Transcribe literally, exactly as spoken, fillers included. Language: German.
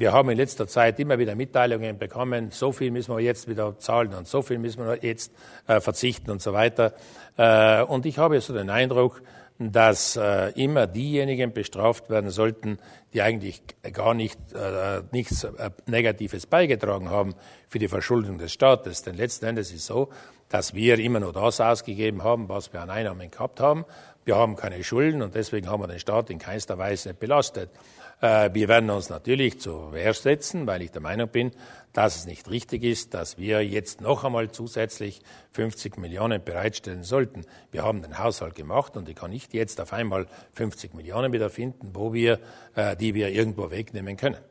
wir haben in letzter Zeit immer wieder Mitteilungen bekommen, so viel müssen wir jetzt wieder zahlen und so viel müssen wir jetzt äh, verzichten und so weiter. Äh, und ich habe so den Eindruck, dass äh, immer diejenigen bestraft werden sollten, die eigentlich gar nicht, äh, nichts äh, Negatives beigetragen haben für die Verschuldung des Staates. Denn letzten Endes ist es so, dass wir immer nur das ausgegeben haben, was wir an Einnahmen gehabt haben. Wir haben keine Schulden und deswegen haben wir den Staat in keinster Weise belastet. Äh, wir werden uns natürlich zur Wehr setzen, weil ich der Meinung bin, dass es nicht richtig ist, dass wir jetzt noch einmal zusätzlich fünfzig Millionen bereitstellen sollten. Wir haben den Haushalt gemacht und ich kann nicht jetzt auf einmal fünfzig Millionen wieder finden, wo wir, äh, die wir irgendwo wegnehmen können.